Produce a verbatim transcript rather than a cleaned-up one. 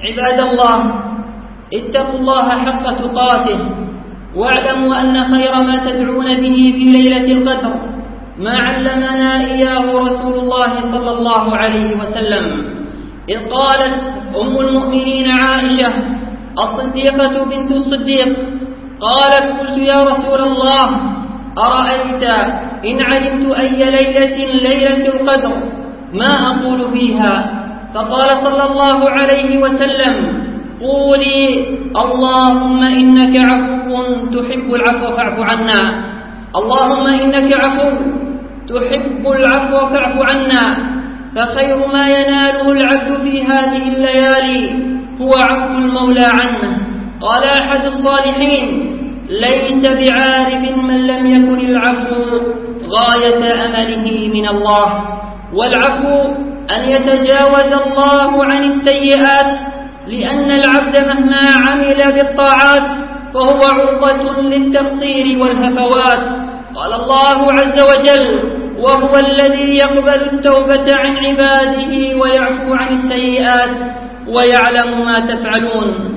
عباد الله، اتقوا الله حق تقاته، واعلموا أن خير ما تدعون به في ليلة القدر ما علمنا إياه رسول الله صلى الله عليه وسلم، إذ قالت أم المؤمنين عائشة الصديقة بنت الصديق قالت: قلت يا رسول الله أرأيت إن علمت أي ليلة ليلة القدر ما أقول فيها؟ فقال صلى الله عليه وسلم: قولي اللهم إنك عفو تحب العفو فاعف عنا، اللهم إنك عفو تحب العفو فاعف عنا. فخير ما يناله العبد في هذه الليالي هو عفو المولى عنه. قال أحد الصالحين: ليس بعارف من لم يكن العفو غاية أمله من الله. والعفو أن يتجاوز الله عن السيئات، لأن العبد مهما عمل بالطاعات فهو عرضة للتقصير والهفوات. قال الله عز وجل: وهو الذي يقبل التوبة عن عباده ويعفو عن السيئات ويعلم ما تفعلون.